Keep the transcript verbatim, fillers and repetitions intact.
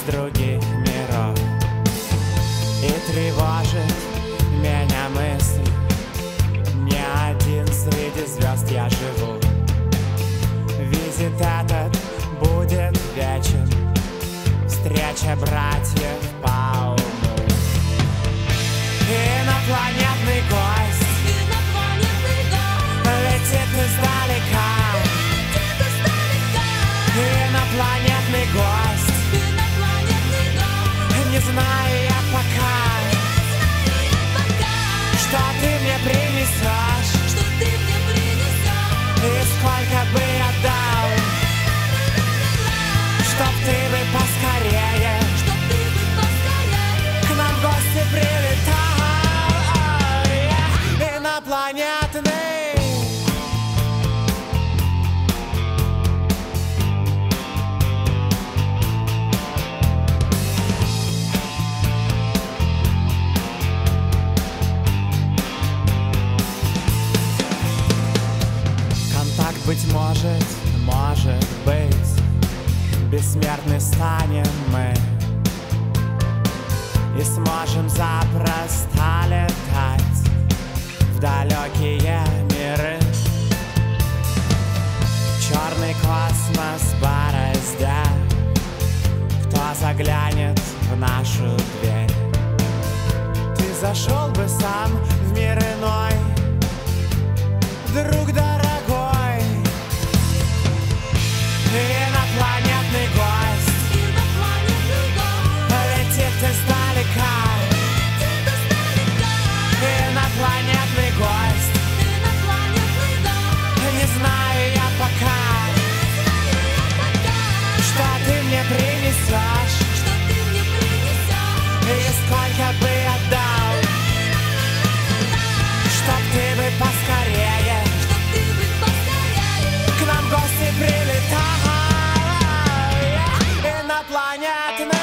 других миров. И тревожит меня мысль: не один среди звезд я живу. Визит этот будет вечен, встреча братьев по уму. Инопланетный гость, Инопланетный гость летит издалека. летит издалека. Инопланетный гость, Инопланетный гость, не знаю я пока, не знаю я пока, что ты мне принесешь что ты мне принесешь. и сколько бы я дал, чтоб ты бы поскорее Чтоб ты бы поскорее к нам в гости прилетал. Инопланетный. Контакт, быть может, может быть, бессмертны станем мы и сможем запросто летать в далекие миры. Черный космос борозда, кто заглянет в нашу дверь? Ты зашел бы сам в мир иной, друг дорогой. Инопланетный гость Инопланетный гость летит издалека. летит издалека. Инопланетный гость, Инопланетный гость, не знаю я пока, не знаю я пока, что ты мне принесешь что ты мне принесешь. и сколько бы я дал, чтоб ты бы поскорее Чтоб ты бы поскорее к нам в гости прилетал. Инопланетный.